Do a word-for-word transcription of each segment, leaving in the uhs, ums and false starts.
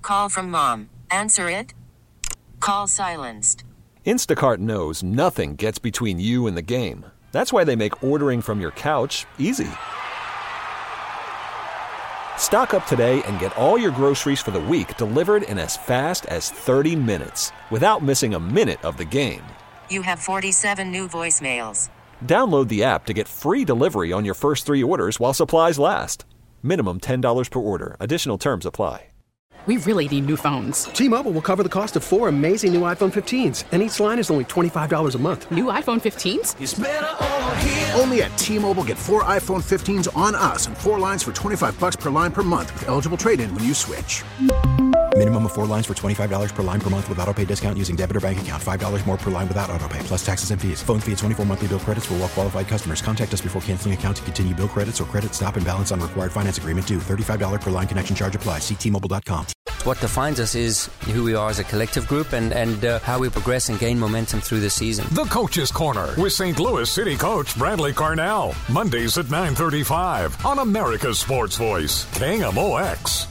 Call from mom. Answer it. Call silenced. Instacart knows nothing gets between you and the game. That's why they make ordering from your couch easy. Stock up today and get all your groceries for the week delivered in as fast as thirty minutes without missing a minute of the game. You have forty-seven new voicemails. Download the app to get free delivery on your first three orders while supplies last. Minimum ten dollars per order. Additional terms apply. We really need new phones. T-Mobile will cover the cost of four amazing new iPhone fifteens, and each line is only twenty-five dollars a month. New iPhone fifteens? It's better over here. Only at T-Mobile, get four iPhone fifteens on us and four lines for twenty-five bucks per line per month with eligible trade-in when you switch. Minimum of four lines for twenty-five dollars per line per month with autopay discount using debit or bank account. five dollars more per line without autopay, plus taxes and fees. Phone fee at twenty-four monthly bill credits for well-qualified customers. Contact us before canceling account to continue bill credits or credit stop and balance on required finance agreement due. thirty-five dollars per line connection charge applies. See T Mobile dot com. What defines us is who we are as a collective group and, and uh, how we progress and gain momentum through the season. The Coach's Corner with Saint Louis City coach Bradley Carnell. Mondays at nine thirty-five on America's Sports Voice, K M O X.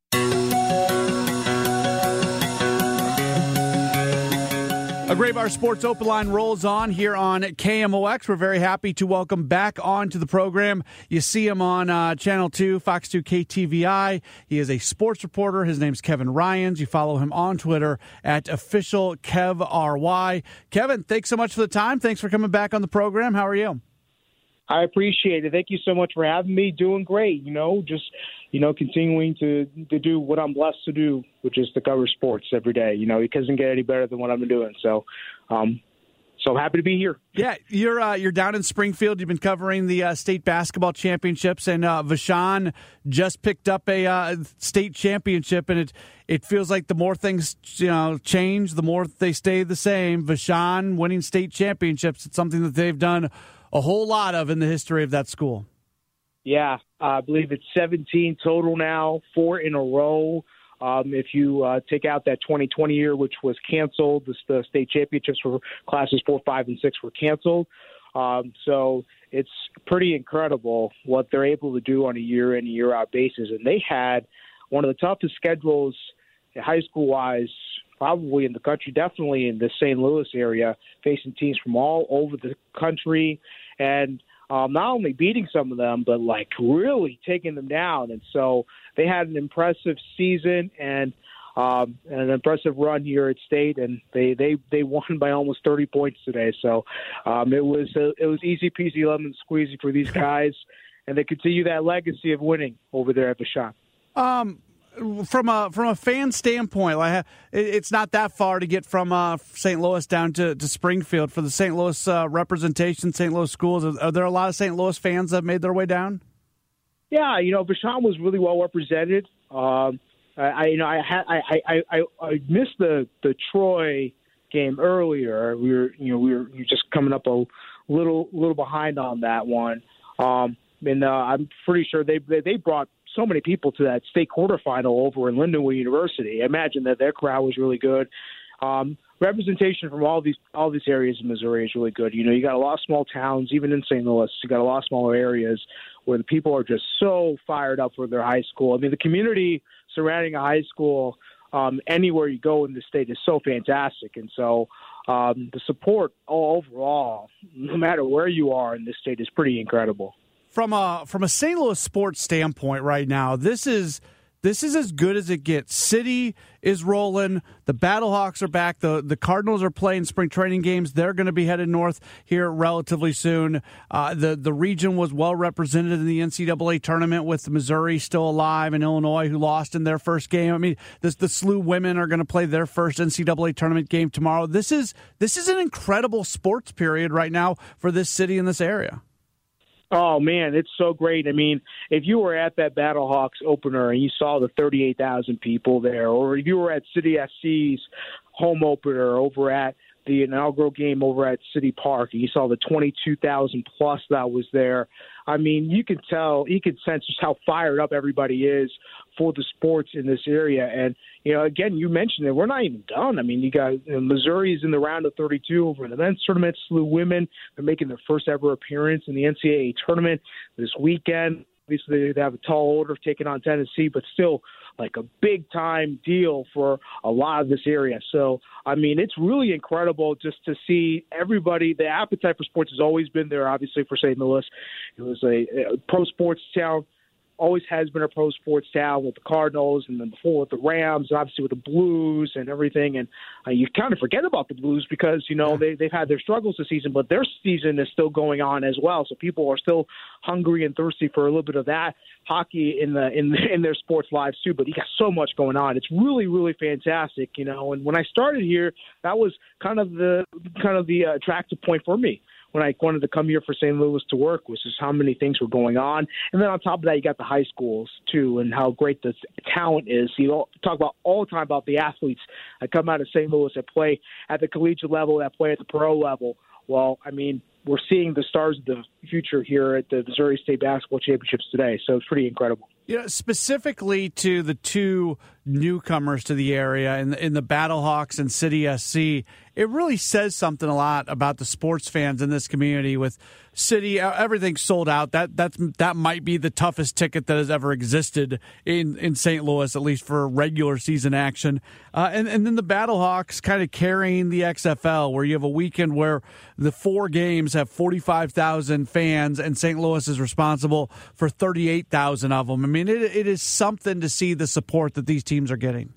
A Graybar Sports Open Line rolls on here on K M O X. We're very happy to welcome back onto the program. You see him on uh, Channel two, Fox two K T V I. He is a sports reporter. His name's Kevin Ryans. You follow him on Twitter at official Kev R Y. Kevin, thanks so much for the time. Thanks for coming back on the program. How are you? I appreciate it. Thank you so much for having me. Doing great, you know, just, you know, continuing to, to do what I'm blessed to do, which is to cover sports every day. You know, it doesn't get any better than what I've been doing. So, um, so happy to be here. Yeah, you're uh, you're down in Springfield. You've been covering the uh, state basketball championships, and uh, Vashon just picked up a uh, state championship, and it it feels like the more things you know change, the more they stay the same. Vashon winning state championships, it's something that they've done a whole lot of in the history of that school. Yeah, I believe it's seventeen total now, four in a row. Um, if you uh, take out that twenty twenty year, which was canceled, the, the state championships for classes four, five, and six were canceled. Um, so it's pretty incredible what they're able to do on a year-in, year-out basis. And they had one of the toughest schedules high school-wise probably in the country, definitely in the Saint Louis area, facing teams from all over the country. And um, not only beating some of them, but like really taking them down. And so they had an impressive season and um, an impressive run here at state, and they, they, they won by almost thirty points today. So um, it was uh, it was easy peasy lemon squeezy for these guys, and they continue that legacy of winning over there at Vashon. Um. From a from a fan standpoint, like it's not that far to get from uh, Saint Louis down to, to Springfield for the Saint Louis uh, representation, Saint Louis schools. Are there a lot of Saint Louis fans that have made their way down? Yeah, you know, Vashon was really well represented. Um, I, you know, I had I, I, I, I missed the, the Troy game earlier. We were, you know, we were just coming up a little little behind on that one. Um, and uh, I'm pretty sure they they brought so many people to that state quarterfinal over in Lindenwood University. I imagine that their crowd was really good. Um, representation from all these all these areas in Missouri is really good. You know, you got a lot of small towns, even in Saint Louis. You got a lot of smaller areas where the people are just so fired up for their high school. I mean, the community surrounding a high school um, anywhere you go in the state is so fantastic. And so um, the support all overall, no matter where you are in this state, is pretty incredible. From a from a Saint Louis sports standpoint right now, this is this is as good as it gets. City is rolling. The Battlehawks are back. The the Cardinals are playing spring training games. They're going to be headed north here relatively soon. Uh, the the region was well represented in the N C double A tournament with Missouri still alive and Illinois, who lost in their first game. I mean, this, the S L U women are going to play their first N C double A tournament game tomorrow. This is this is an incredible sports period right now for this city and this area. Oh, man, it's so great. I mean, if you were at that Battlehawks opener and you saw the thirty-eight thousand people there, or if you were at City S C's home opener over at the inaugural game over at City Park, and you saw the twenty-two thousand plus that was there, I mean, you can tell, you can sense just how fired up everybody is for the sports in this area. And, you know, again, you mentioned it, we're not even done. I mean, you got you know, Missouri's in the round of thirty-two over in the men's tournament. S L U women are making their first ever appearance in the N C double A tournament this weekend. Obviously, they have a tall order of taking on Tennessee, but still like a big-time deal for a lot of this area. So, I mean, it's really incredible just to see everybody. The appetite for sports has always been there, obviously, for Saint Louis. It was a, a pro sports town. Always has been a pro sports town with the Cardinals, and then before with the Rams, and obviously with the Blues and everything. And uh, you kind of forget about the Blues because, you know, they, they've had their struggles this season, but their season is still going on as well. So people are still hungry and thirsty for a little bit of that hockey in the in in their sports lives too. But you got so much going on. It's really, really fantastic, you know. And when I started here, that was kind of the kind of the uh, attractive point for me when I wanted to come here for Saint Louis to work, was just how many things were going on. And then on top of that, you got the high schools, too, and how great the talent is. You know, talk about all the time about the athletes that come out of Saint Louis that play at the collegiate level, that play at the pro level. Well, I mean, we're seeing the stars of the future here at the Missouri State Basketball Championships today, so it's pretty incredible. You know, specifically to the two newcomers to the area in the, in the Battlehawks and City S C, it really says something a lot about the sports fans in this community. With City, everything sold out. That that's that might be the toughest ticket that has ever existed in, in Saint Louis, at least for regular season action. Uh, and, and then the Battlehawks kind of carrying the X F L, where you have a weekend where the four games have forty-five thousand fans, and Saint Louis is responsible for thirty-eight thousand of them. I mean, it, it is something to see the support that these teams are getting.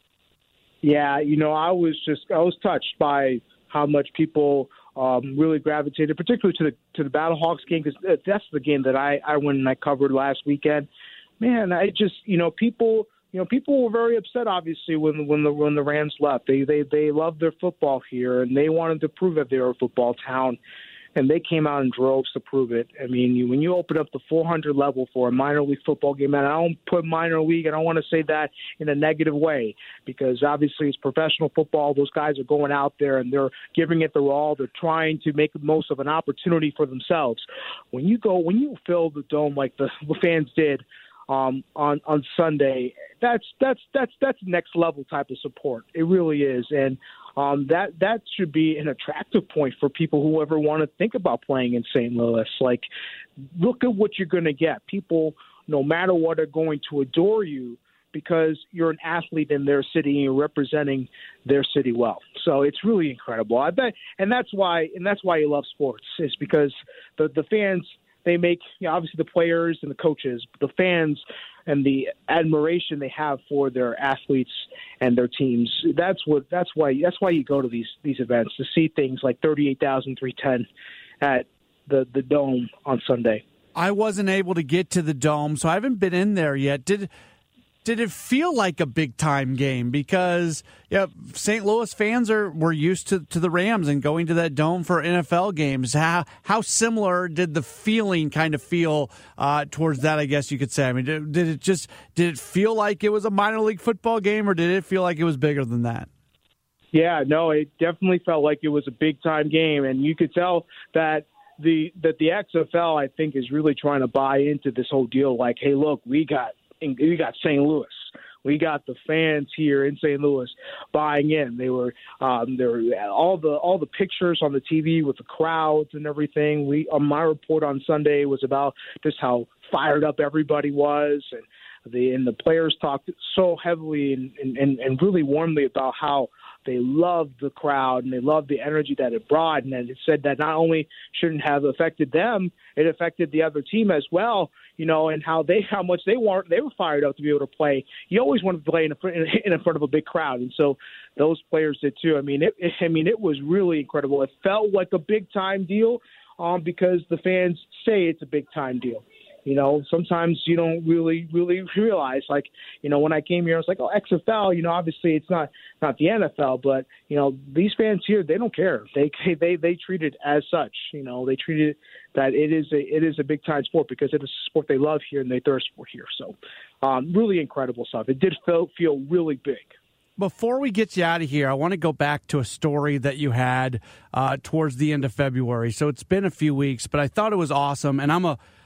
Yeah, you know, I was just I was touched by how much people um, really gravitated, particularly to the to the Battlehawks game, because that's the game that I, I went and I covered last weekend. Man, I just you know people you know people were very upset, obviously, when when the when the Rams left. They they they loved their football here, and they wanted to prove that they were a football town. And they came out in droves to prove it. I mean, you, when you open up the four hundred level for a minor league football game, and I don't put minor league, I don't want to say that in a negative way, because obviously it's professional football. Those guys are going out there and they're giving it their all. They're trying to make the most of an opportunity for themselves. When you go, when you fill the dome like the fans did um, on on Sunday, that's that's that's that's next level type of support. It really is, and. Um, that that should be an attractive point for people who ever want to think about playing in Saint Louis. Like, look at what you're going to get. People, no matter what, are going to adore you because you're an athlete in their city and you're representing their city well. So it's really incredible. I bet, and that's why, and that's why you love sports, is because the the fans, they make, you know, obviously the players and the coaches, but the fans and the admiration they have for their athletes and their teams. That's what. That's why. That's why you go to these these events, to see things like thirty-eight thousand three hundred ten at the the Dome on Sunday. I wasn't able to get to the Dome, so I haven't been in there yet. Did did it feel like a big time game? Because yeah, Saint Louis fans are were used to, to the Rams and going to that Dome for N F L games. How how similar did the feeling kind of feel uh, towards that? I guess you could say. I mean, did, did it just did it feel like it was a minor league football game, or did it feel like it was bigger than that? Yeah, no, it definitely felt like it was a big time game, and you could tell that. The that the X F L, I think, is really trying to buy into this whole deal. Like, hey, look, we got we got Saint Louis, we got the fans here in Saint Louis buying in. They were um, there were all the all the pictures on the T V with the crowds and everything. We on my report on Sunday was about just how fired up everybody was, and the and the players talked so heavily and and, and really warmly about how they loved the crowd and they loved the energy that it brought, and it said that not only shouldn't have affected them, it affected the other team as well. You know, and how they how much they weren't they were fired up to be able to play. You always want to play in a, in front of a big crowd, and so those players did too. I mean, it, it I mean, it was really incredible. It felt like a big time deal, um, because the fans say it's a big time deal. You know, sometimes you don't really, really realize, like, you know, when I came here, I was like, oh, X F L, you know, obviously it's not, not the N F L, but, you know, these fans here, they don't care. They, they, they treat it as such, you know, they treat it that it is a, it is a big time sport because it is a sport they love here and they thirst for here. So um, really incredible stuff. It did feel, feel really big. Before we get you out of here, I want to go back to a story that you had uh, towards the end of February. So it's been a few weeks, but I thought it was awesome. And I'm a,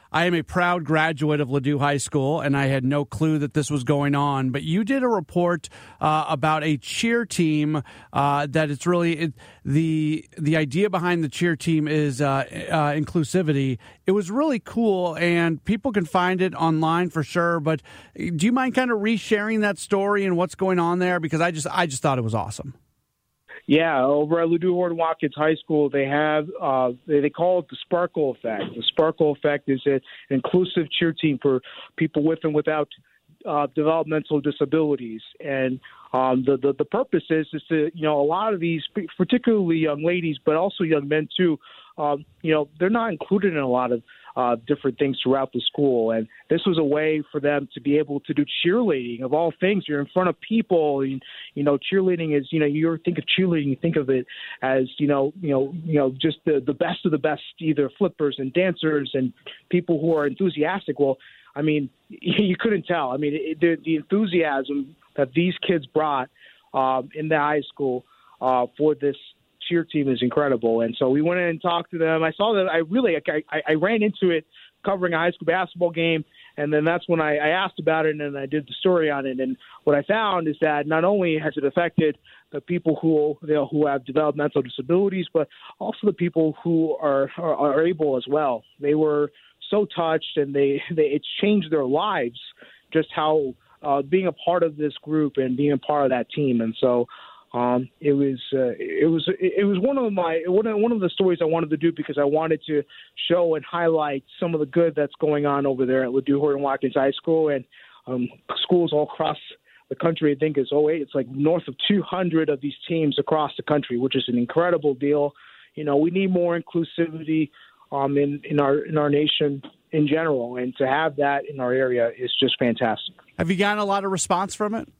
I am a proud graduate of Ladue High School, and I had no clue that this was going on. But you did a report uh, about a cheer team uh, that it's really it, the the idea behind the cheer team is uh, uh, inclusivity. It was really cool, and people can find it online for sure. But do you mind kind of resharing that story and what's going on there? Because I just I just thought it was awesome. Yeah, over at Ladue Horton Watkins High School, they have uh, they, they call it the Sparkle Effect. The Sparkle Effect is an inclusive cheer team for people with and without uh, developmental disabilities, and um, the, the the purpose is is to you know a lot of these, particularly young ladies, but also young men too. Um, you know, they're not included in a lot of uh, different things throughout the school. And this was a way for them to be able to do cheerleading. Of all things, you're in front of people. And, you know, cheerleading is, you know, you think of cheerleading, you think of it as, you know, you know, you know, just the, the best of the best, either flippers and dancers and people who are enthusiastic. Well, I mean, you couldn't tell. I mean, it, the, the enthusiasm that these kids brought um, in the high school uh, for this cheer team is incredible. And so we went in and talked to them. I saw that I really, I, I ran into it covering a high school basketball game. And then that's when I, I asked about it and I did the story on it. And what I found is that not only has it affected the people who, you know, who have developmental disabilities, but also the people who are, are, are able as well. They were so touched and they, they it's changed their lives, just how uh, being a part of this group and being a part of that team. And so, Um, it was uh, it was it was one of my one of, one of the stories I wanted to do because I wanted to show and highlight some of the good that's going on over there at Ladue Horton Watkins High School and um, schools all across the country. I think is oh wait, it's like north of two hundred of these teams across the country, which is an incredible deal. You know, we need more inclusivity um, in in our in our nation in general, and to have that in our area is just fantastic. Have you gotten a lot of response from it?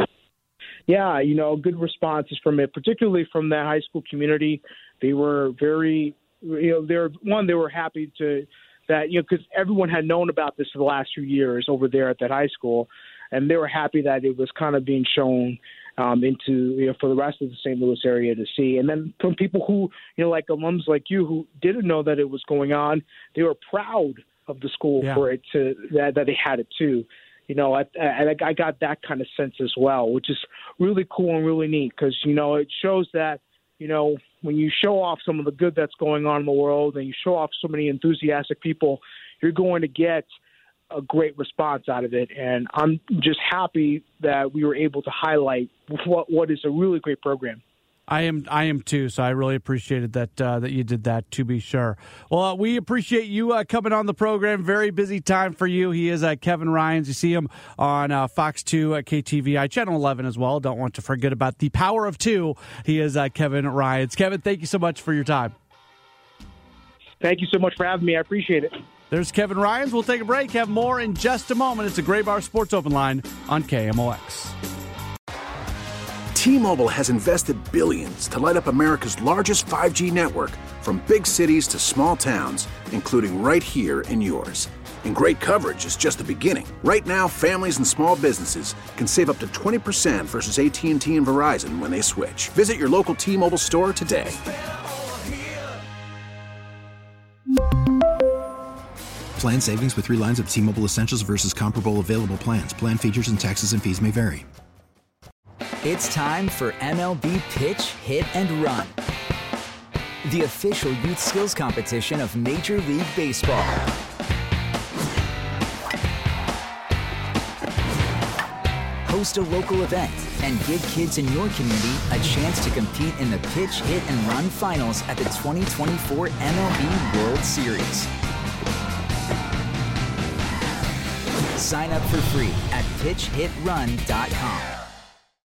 Yeah, you know, good responses from it, particularly from that high school community. They were very, you know, they're one, they were happy to that, you know, because everyone had known about this for the last few years over there at that high school, and they were happy that it was kind of being shown um, into, you know, for the rest of the Saint Louis area to see. And then from people who, you know, like alums like you who didn't know that it was going on, they were proud of the school yeah. for it to that, that they had it too. You know, I, I, I got that kind of sense as well, which is really cool and really neat because, you know, it shows that, you know, when you show off some of the good that's going on in the world and you show off so many enthusiastic people, you're going to get a great response out of it. And I'm just happy that we were able to highlight what what is a really great program. I am, I am too. So I really appreciated that uh, that you did that. To be sure. Well, uh, we appreciate you uh, coming on the program. Very busy time for you. He is uh, Kevin Ryans. You see him on uh, Fox two at K T V I, Channel eleven as well. Don't want to forget about the power of two. He is uh, Kevin Ryans. Kevin, thank you so much for your time. Thank you so much for having me. I appreciate it. There's Kevin Ryans. We'll take a break. Have more in just a moment. It's a Gray Bar Sports Open Line on K M O X. T-Mobile has invested billions to light up America's largest five G network, from big cities to small towns, including right here in yours. And great coverage is just the beginning. Right now, families and small businesses can save up to twenty percent versus A T and T and Verizon when they switch. Visit your local T-Mobile store today. Plan savings with three lines of T-Mobile Essentials versus comparable available plans. Plan features and taxes and fees may vary. It's time for M L B Pitch, Hit, and Run, the official youth skills competition of Major League Baseball. Host a local event and give kids in your community a chance to compete in the Pitch, Hit, and Run finals at the twenty twenty-four M L B World Series. Sign up for free at pitch hit run dot com.